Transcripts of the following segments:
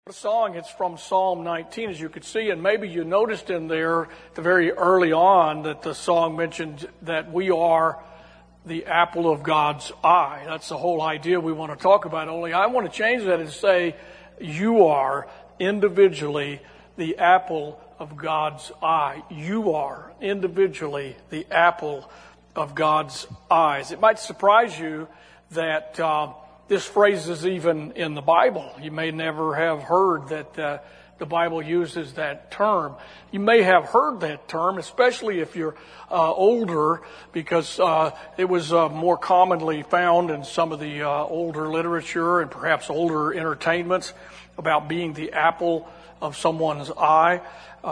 The song, it's from Psalm 19, as you could see, and maybe you noticed in there very early on that the song mentioned that we are the apple of God's eye. That's the whole idea we want to talk about. Only I want to change that and say you are individually the apple of God's eye. You are individually the apple of God's eyes. It might surprise you that this phrase is even in the Bible. You may never have heard that the Bible uses that term. You may have heard that term, especially if you're older, because it was more commonly found in some of the older literature and perhaps older entertainments about being the apple of someone's eye.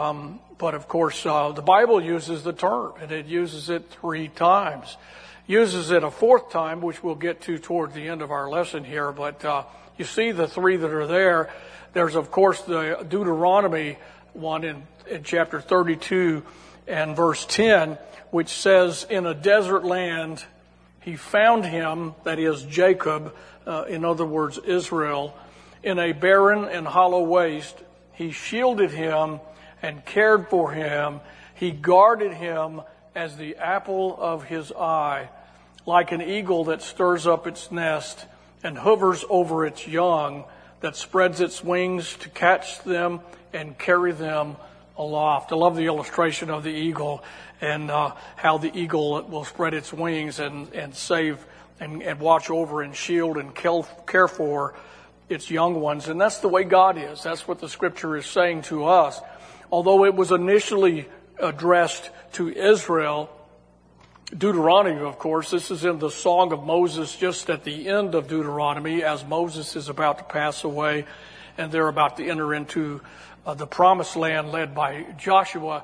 But of course, the Bible uses the term, and it uses it 3 times. Uses it a 4th time, which we'll get to toward the end of our lesson here. But you see the 3 that are there. There's, of course, the Deuteronomy one in chapter 32 and verse 10, which says, in a desert land he found him, that is Jacob, in other words Israel, in a barren and hollow waste. He shielded him and cared for him. He guarded him as the apple of his eye, like an eagle that stirs up its nest and hovers over its young, that spreads its wings to catch them and carry them aloft. I love the illustration of the eagle and how the eagle will spread its wings and save and watch over and shield and care for its young ones. And that's the way God is. That's what the Scripture is saying to us. Although it was initially addressed to Israel, Deuteronomy, of course, this is in the Song of Moses, just at the end of Deuteronomy, as Moses is about to pass away and they're about to enter into the promised land led by Joshua.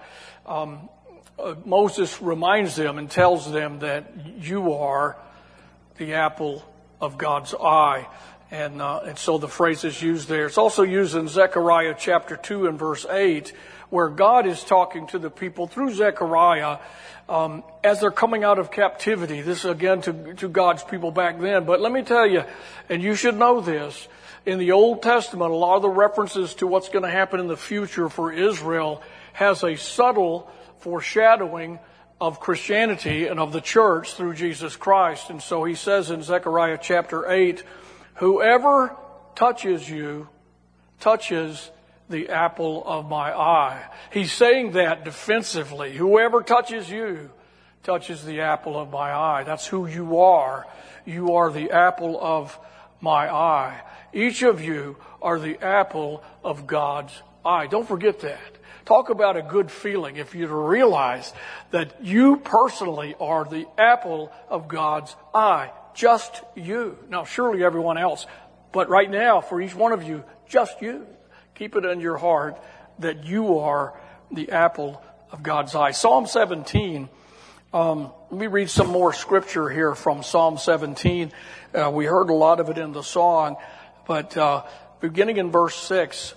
Moses reminds them and tells them that you are the apple of God's eye. And so the phrase is used there. It's also used in Zechariah chapter 2 and verse 8, where God is talking to the people through Zechariah as they're coming out of captivity. This, again, to God's people back then. But let me tell you, and you should know this, in the Old Testament, a lot of the references to what's going to happen in the future for Israel has a subtle foreshadowing of Christianity and of the church through Jesus Christ. And so he says in Zechariah chapter 8, whoever touches you touches the apple of my eye. He's saying that defensively. Whoever touches you touches the apple of my eye. That's who you are. You are the apple of my eye. Each of you are the apple of God's eye. Don't forget that. Talk about a good feeling if you realize that you personally are the apple of God's eye. Just you. Now, surely everyone else, but right now, for each one of you, just you. Keep it in your heart that you are the apple of God's eye. Psalm 17. Let me read some more scripture here from Psalm 17. We heard a lot of it in the song, but beginning in verse 6,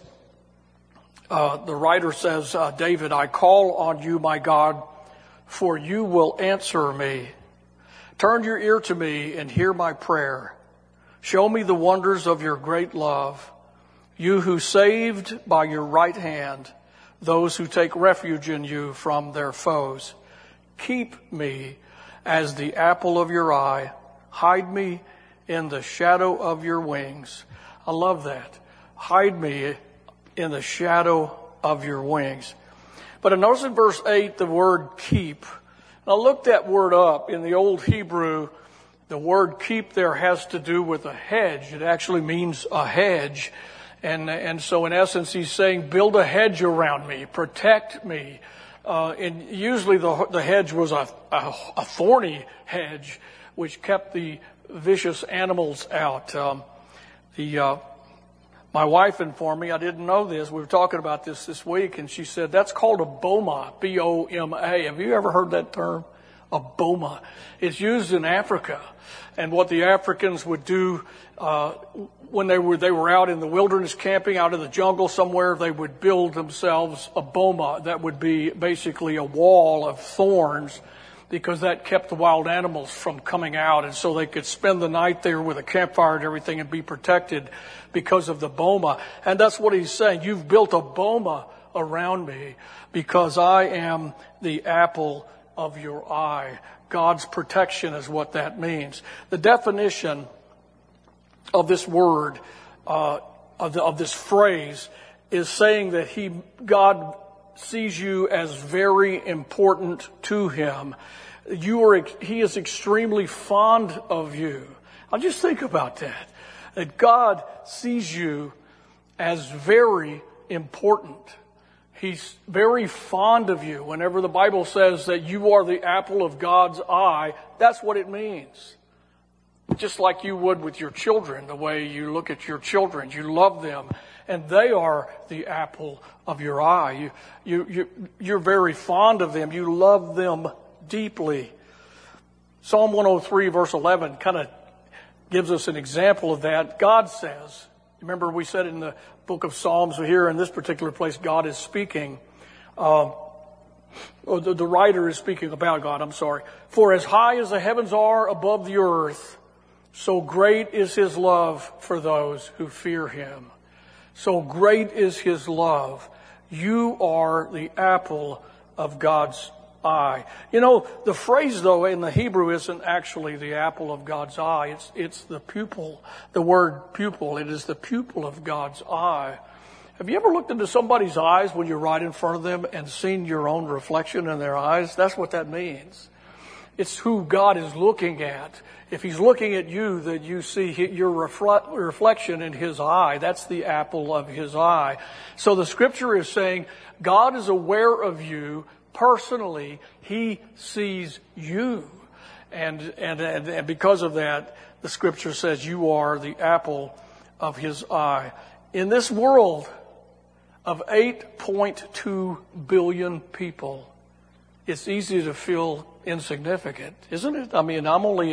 the writer says, David, I call on you, my God, for you will answer me. Turn your ear to me and hear my prayer. Show me the wonders of your great love. You who saved by your right hand those who take refuge in you from their foes. Keep me as the apple of your eye. Hide me in the shadow of your wings. I love that. Hide me in the shadow of your wings. But I notice in verse 8 the word keep. And I looked that word up. In the old Hebrew, the word keep there has to do with a hedge. It actually means a hedge. And so in essence, he's saying, build a hedge around me, protect me. And usually the hedge was a thorny hedge, which kept the vicious animals out. My wife informed me, I didn't know this, we were talking about this week, and she said, that's called a boma, B-O-M-A. Have you ever heard that term? A boma. It's used in Africa. And what the Africans would do when they were out in the wilderness camping, out in the jungle somewhere, they would build themselves a boma. That would be basically a wall of thorns because that kept the wild animals from coming out, and so they could spend the night there with a campfire and everything and be protected because of the boma. And that's what he's saying. You've built a boma around me because I am the apple of your eye. God's protection is what that means. The definition of this word, of this phrase, is saying that God sees you as very important to him. He is extremely fond of you. Now just think about that. That God sees you as very important. He's very fond of you. Whenever the Bible says that you are the apple of God's eye, that's what it means. Just like you would with your children, the way you look at your children. You love them, and they are the apple of your eye. You're very fond of them. You love them deeply. Psalm 103 verse 11 kind of gives us an example of that. God says, remember we said in the book of Psalms here in this particular place, God is speaking. The writer is speaking about God, I'm sorry. For as high as the heavens are above the earth, so great is his love for those who fear him. So great is his love. You are the apple of God's eye. You know, the phrase though in the Hebrew isn't actually the apple of God's eye. It's the pupil, the word pupil. It is the pupil of God's eye. Have you ever looked into somebody's eyes when you're right in front of them and seen your own reflection in their eyes? That's what that means. It's who God is looking at. If he's looking at you, then you see your reflection in his eye. That's the apple of his eye. So the scripture is saying God is aware of you personally. He sees you. And because of that, the scripture says you are the apple of his eye. In this world of 8.2 billion people, it's easy to feel insignificant, isn't it? I mean, I'm only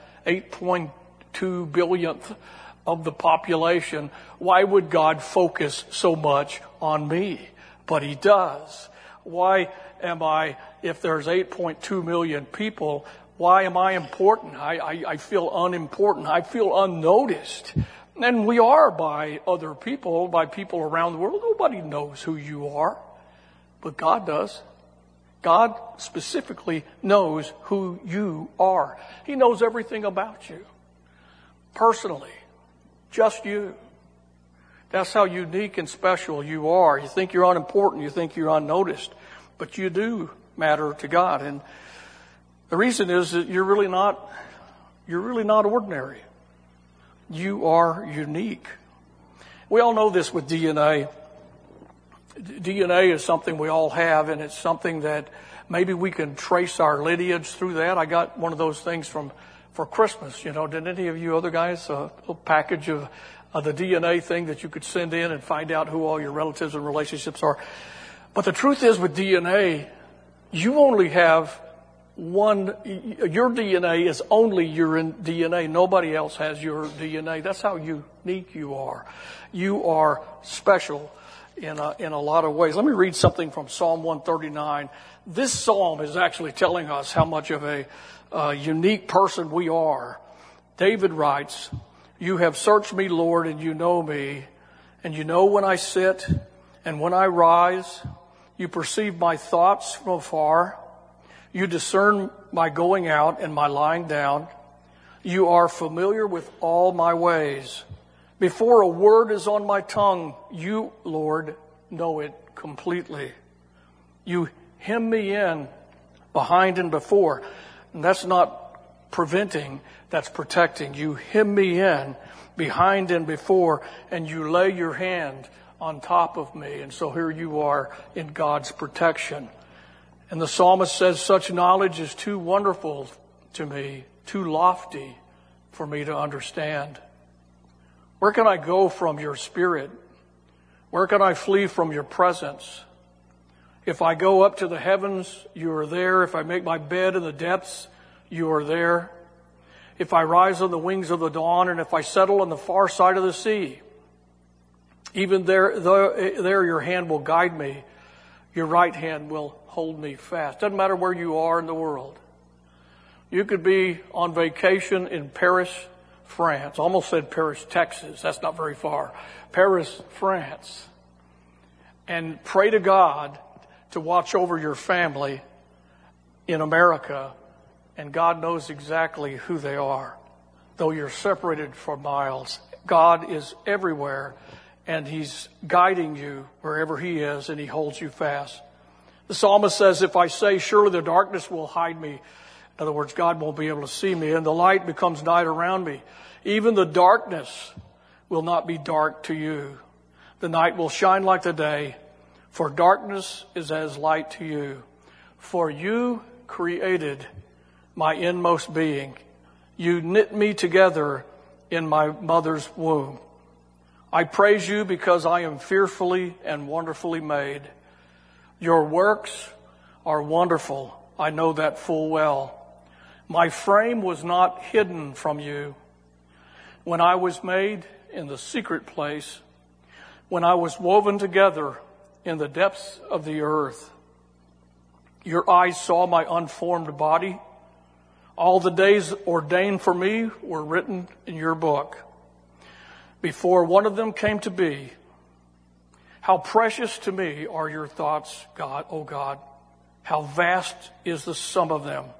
8.2 billionth of the population. Why would God focus so much on me? But he does. Why am I, if there's 8.2 million people, why am I important? I feel unimportant. I feel unnoticed. And we are by other people, by people around the world. Nobody knows who you are, but God does. God specifically knows who you are. He knows everything about you. Personally. Just you. That's how unique and special you are. You think you're unimportant. You think you're unnoticed. But you do matter to God. And the reason is that you're really not ordinary. You are unique. We all know this with DNA. DNA is something we all have, and it's something that maybe we can trace our lineage through that. I got one of those things for Christmas. You know, did any of you other guys a little package of the DNA thing that you could send in and find out who all your relatives and relationships are? But the truth is with DNA, you only have one. Your DNA is only your DNA. Nobody else has your DNA. That's how unique you are. You are special in a lot of ways. Let me read something from Psalm 139. This psalm is actually telling us how much of a unique person we are. David writes, "You have searched me, Lord, and you know me, and you know when I sit and when I rise. You perceive my thoughts from afar. You discern my going out and my lying down. You are familiar with all my ways. Before a word is on my tongue, you, Lord, know it completely. You hem me in behind and before." And that's not preventing, that's protecting. You hem me in behind and before, and you lay your hand on top of me. And so here you are in God's protection. And the psalmist says, "Such knowledge is too wonderful to me, too lofty for me to understand. Where can I go from your spirit? Where can I flee from your presence? If I go up to the heavens, you are there. If I make my bed in the depths, you are there. If I rise on the wings of the dawn, and if I settle on the far side of the sea, even there your hand will guide me. Your right hand will hold me fast." Doesn't matter where you are in the world. You could be on vacation in Paris, France. Almost said Paris, Texas. That's not very far. Paris, France. And pray to God to watch over your family in America, and God knows exactly who they are. Though you're separated for miles, God is everywhere, and He's guiding you wherever He is, and He holds you fast. The psalmist says, if I say, surely the darkness will hide me. In other words, God won't be able to see me, and the light becomes night around me. Even the darkness will not be dark to you. The night will shine like the day, for darkness is as light to you. For you created my inmost being. You knit me together in my mother's womb. I praise you because I am fearfully and wonderfully made. Your works are wonderful. I know that full well. My frame was not hidden from you when I was made in the secret place, when I was woven together in the depths of the earth. Your eyes saw my unformed body. All the days ordained for me were written in your book, before one of them came to be. How precious to me are your thoughts, God, O God. How vast is the sum of them.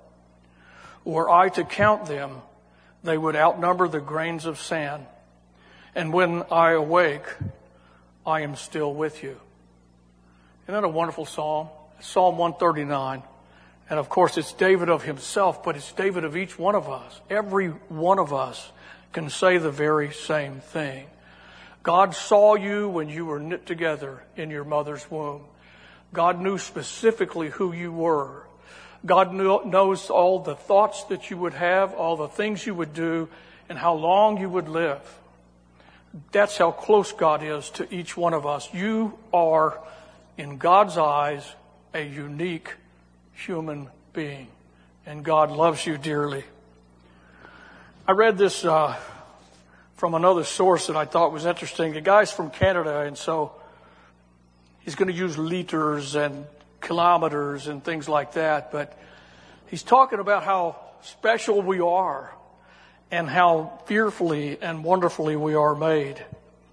Were I to count them, they would outnumber the grains of sand. And when I awake, I am still with you. Isn't that a wonderful psalm? Psalm 139. And of course, it's David of himself, but it's David of each one of us. Every one of us can say the very same thing. God saw you when you were knit together in your mother's womb. God knew specifically who you were. God knows all the thoughts that you would have, all the things you would do, and how long you would live. That's how close God is to each one of us. You are, in God's eyes, a unique human being, and God loves you dearly. I read this from another source that I thought was interesting. The guy's from Canada, and so he's going to use liters and kilometers and things like that, but he's talking about how special we are and how fearfully and wonderfully we are made.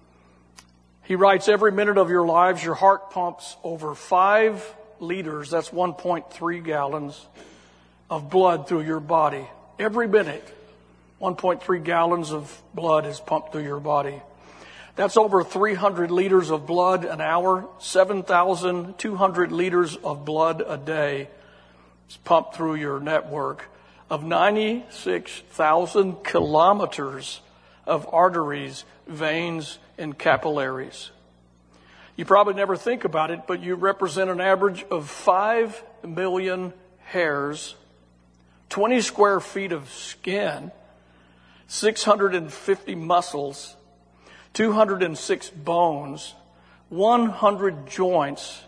He writes, every minute of your lives, your heart pumps over 5 liters, that's 1.3 gallons, of blood through your body. Every minute, 1.3 gallons of blood is pumped through your body. That's over 300 liters of blood an hour, 7,200 liters of blood a day is pumped through your network of 96,000 kilometers of arteries, veins, and capillaries. You probably never think about it, but you represent an average of 5 million hairs, 20 square feet of skin, 650 muscles, 206 bones, 100 joints,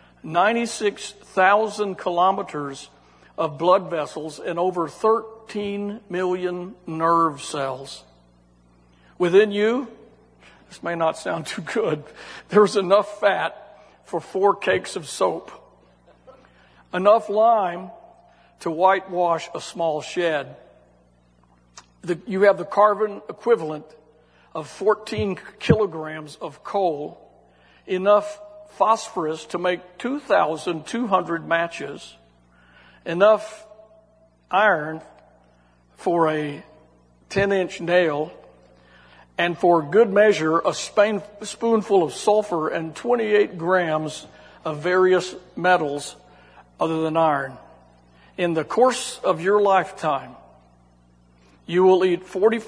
96,000 kilometers of blood vessels, and over 13 million nerve cells. Within you, this may not sound too good, there's enough fat for 4 cakes of soap, enough lime to whitewash a small shed. You have the carbon equivalent of 14 kilograms of coal, enough phosphorus to make 2,200 matches, enough iron for a 10-inch nail, and for good measure, a spoonful of sulfur and 28 grams of various metals other than iron. In the course of your lifetime, you will eat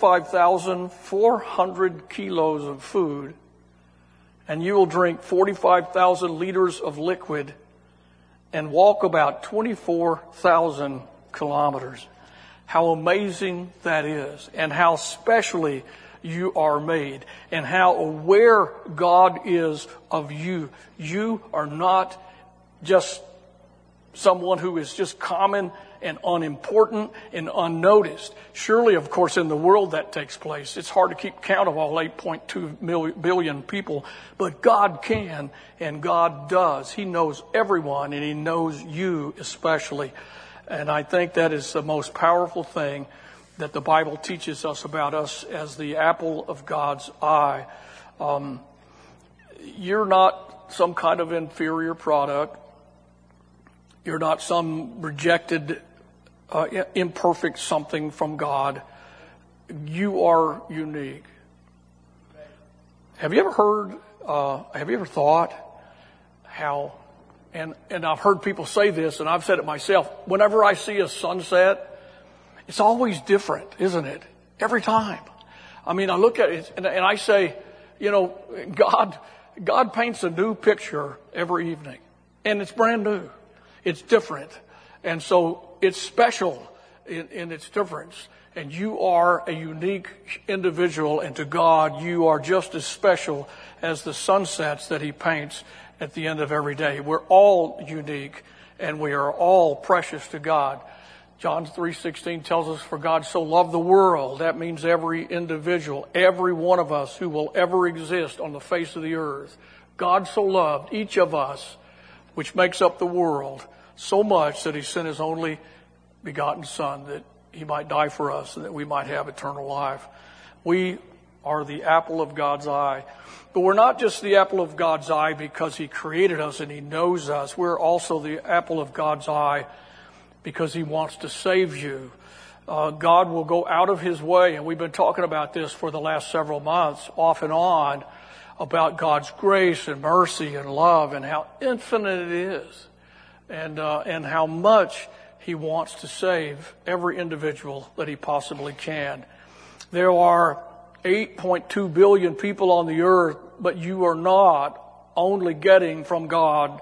45,400 kilos of food, and you will drink 45,000 liters of liquid and walk about 24,000 kilometers. How amazing that is, and how specially you are made, and how aware God is of you. You are not just someone who is just common and unimportant and unnoticed. Surely, of course, in the world that takes place. It's hard to keep count of all 8.2 billion people, but God can and God does. He knows everyone, and He knows you especially. And I think that is the most powerful thing that the Bible teaches us about us as the apple of God's eye. You're not some kind of inferior product. You're not some rejected, imperfect something from God. You are unique. Have you ever heard, have you ever thought how, and I've heard people say this, and I've said it myself, whenever I see a sunset, it's always different, isn't it? Every time. I mean, I look at it and I say, you know, God paints a new picture every evening. And it's brand new. It's different. And so it's special in its difference. And you are a unique individual. And to God, you are just as special as the sunsets that He paints at the end of every day. We're all unique and we are all precious to God. John 3:16 tells us, for God so loved the world. That means every individual, every one of us who will ever exist on the face of the earth. God so loved each of us, which makes up the world, so much that He sent His only begotten Son that He might die for us and that we might have eternal life. We are the apple of God's eye. But we're not just the apple of God's eye because He created us and He knows us. We're also the apple of God's eye because He wants to save you. God will go out of His way, and we've been talking about this for the last several months, off and on, about God's grace and mercy and love and how infinite it is, and how much He wants to save every individual that He possibly can. There are 8.2 billion people on the earth, but you are not only getting from God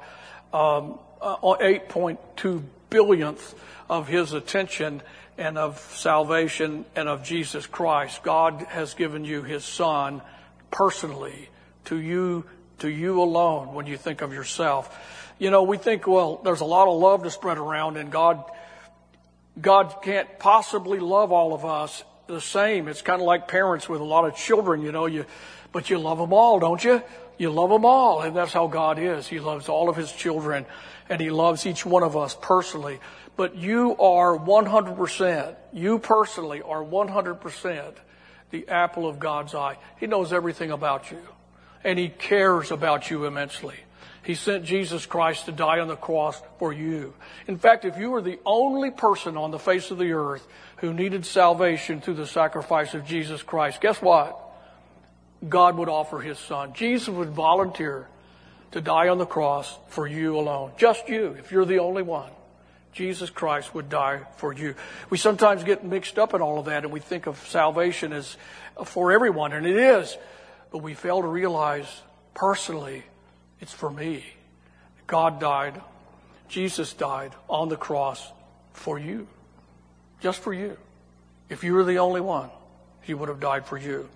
8.2 billionth of His attention and of salvation and of Jesus Christ. God has given you His Son personally to you alone when you think of yourself. You know, we think, well, there's a lot of love to spread around and God can't possibly love all of us the same. It's kind of like parents with a lot of children, you know, but you love them all, don't you? You love them all, and that's how God is. He loves all of His children, and He loves each one of us personally. But you are 100%, you personally are 100% the apple of God's eye. He knows everything about you, and He cares about you immensely. He sent Jesus Christ to die on the cross for you. In fact, if you were the only person on the face of the earth who needed salvation through the sacrifice of Jesus Christ, guess what? God would offer His Son. Jesus would volunteer to die on the cross for you alone. Just you, if you're the only one. Jesus Christ would die for you. We sometimes get mixed up in all of that and we think of salvation as for everyone, and it is. But we fail to realize personally it's for me. God died, Jesus died on the cross for you. Just for you. If you were the only one, He would have died for you.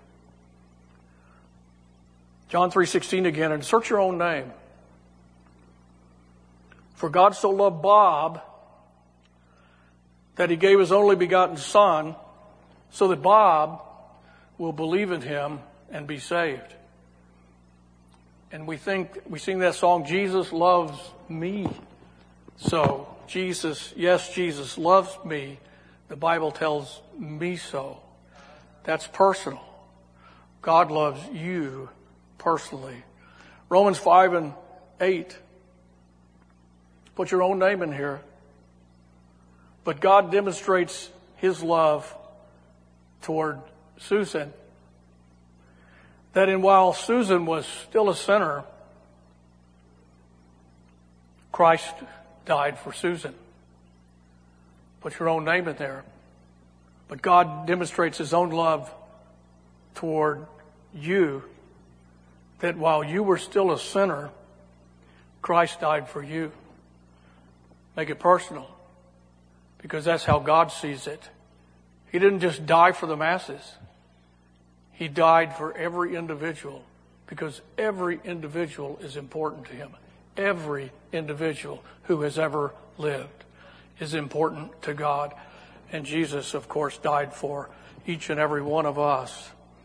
John 3:16 again, and search your own name. For God so loved Bob that He gave His only begotten Son so that Bob will believe in Him and be saved. And we sing that song, Jesus loves me. So Jesus loves me. The Bible tells me so. That's personal. God loves you personally. Romans 5:8. Put your own name in here. But God demonstrates His love toward Susan. That while Susan was still a sinner, Christ died for Susan. Put your own name in there. But God demonstrates His own love toward you, that while you were still a sinner, Christ died for you. Make it personal, because that's how God sees it. He didn't just die for the masses. He died for every individual, because every individual is important to Him. Every individual who has ever lived is important to God. And Jesus, of course, died for each and every one of us.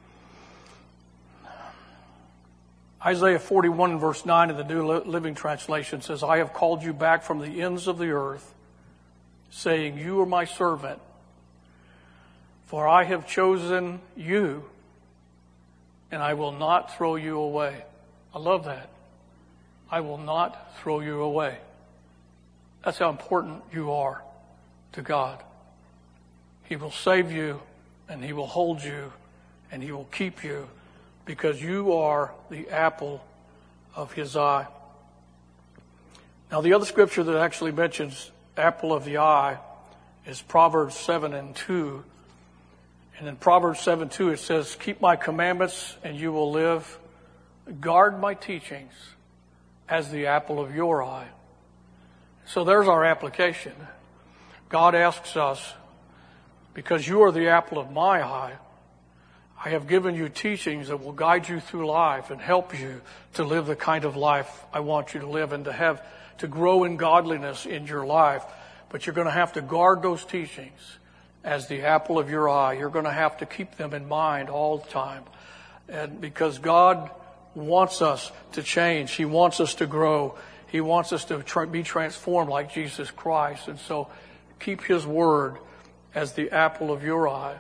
Isaiah 41 verse 9 in the New Living Translation says, I have called you back from the ends of the earth, saying, you are my servant, for I have chosen you, and I will not throw you away. I love that. I will not throw you away. That's how important you are to God. He will save you, and He will hold you, and He will keep you, because you are the apple of His eye. Now, the other scripture that actually mentions apple of the eye is Proverbs 7:2. And in Proverbs 7:2 it says, keep my commandments and you will live. Guard my teachings as the apple of your eye. So there's our application. God asks us, because you are the apple of my eye, I have given you teachings that will guide you through life and help you to live the kind of life I want you to live and to grow in godliness in your life. But you're going to have to guard those teachings as the apple of your eye. You're going to have to keep them in mind all the time. And because God wants us to change. He wants us to grow. He wants us to be transformed like Jesus Christ. And so keep His word as the apple of your eye.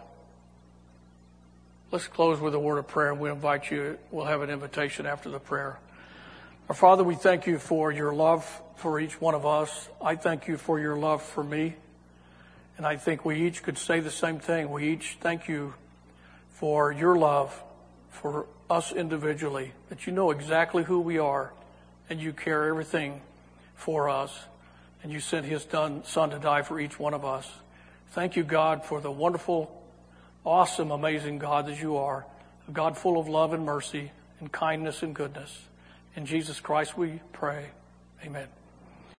Let's close with a word of prayer. We invite you. We'll have an invitation after the prayer. Our Father, we thank you for your love for each one of us. I thank you for your love for me. And I think we each could say the same thing. We each thank you for your love for us individually, that you know exactly who we are and you care everything for us. And you sent His Son to die for each one of us. Thank you, God, for the wonderful, awesome, amazing God that you are, a God full of love and mercy and kindness and goodness. In Jesus Christ we pray. Amen.